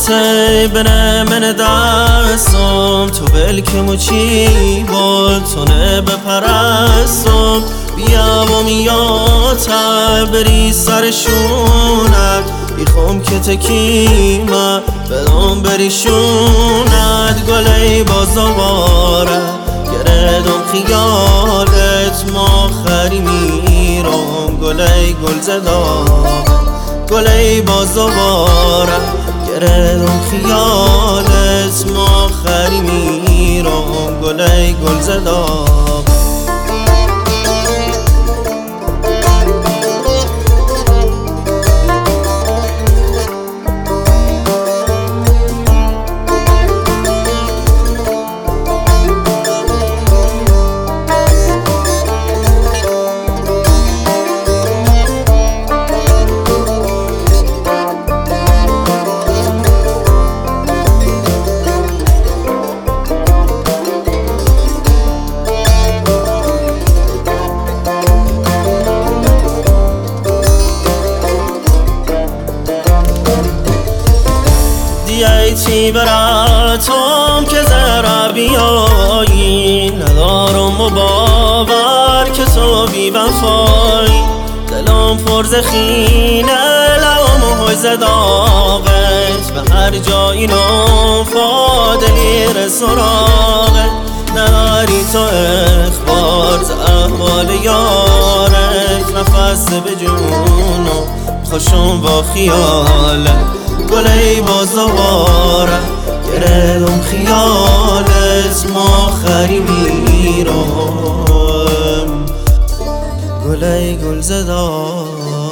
تی بنه من دستم تو بلکم و چی بود تو نه بپرستم بیا و میاتر بری سرشونت بیخوام که تکیمه بدون بریشونت گلی بازواره گردم خیالت ما خری میرم گلی گل زدام گلی بازواره گردم خیالت ما خری میرم گلی گل زدام دیتی براتم که زهره بیایی ندارم و باور که تو بی وفایی دلم پر زخینه لبم و حوز داغت به هر جایی نفادلی رسوراغت نداری تو اخبار ز احوال یارت نفس به جونم خوشم با خیالت گلی بازواره گردم خیالت ما خری میرم گلی گل زدار